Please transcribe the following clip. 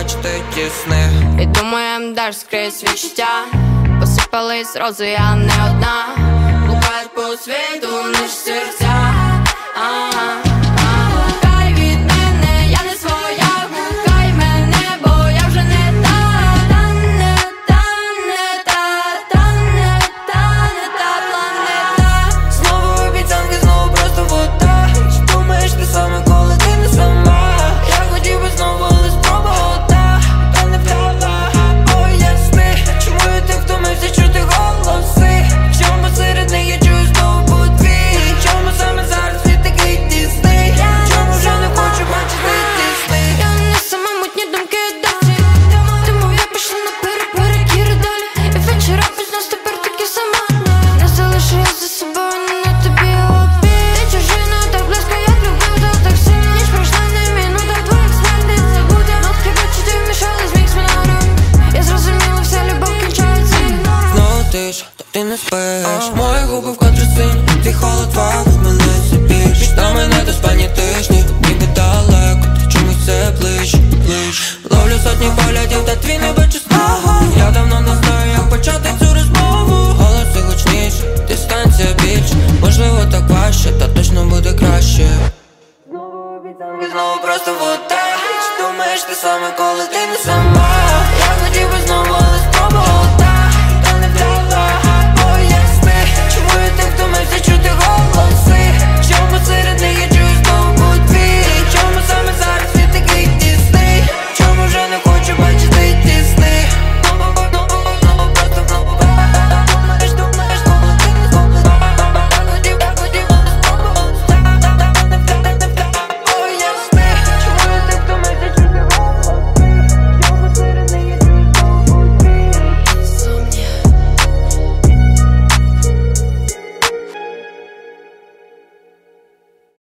мечти ті сни. І думаєм, даш скрізь відчуття. Посипались рози, я не одна. Блукають по світу наші серця. Гукай від мене, я не своя. Гукай мене, бо я вже не та. Та планета. Знову обіцянки, знову просто вода. Чи думаєш ти саме, коли ти не сама? Я хотів би знову, але спробувати, та не вдала. Поясни, чому я так втомився чути голоси? Чому серед них я чую знову подвій? Чому саме зараз ти такий тісний? Чому вже не хочу бачити ті сни? Я не сама мутні думки досі. Тому я пішла на перекіри далі. І вечора без нас тепер такі сама. Не залишила за собою, на тобі обід. Ти чужина так близько, як любив, то так сильно. Ніч пройшла не минута, твоїх слів не забуде. Но хіба чи ти вмішалась в мікс мінором? Я зрозуміла, вся любов кінчається ігнором. Знову тиш, то ти не спиш. Мої губи вкотре синь, твій холод валить мене все більш. До мене до спальні тижні, ніби далеко, ти чомусь все ближ. Ловлю сотні поглядів, та твій не бачу знову. Я давно не знаю, як почати цю розмову. Голоси гучніше, дистанція більш. Можливо так важче, та точно буде краще. Знову обіцянки, знову просто вода. Чи думаєш ти саме, коли ти не сама?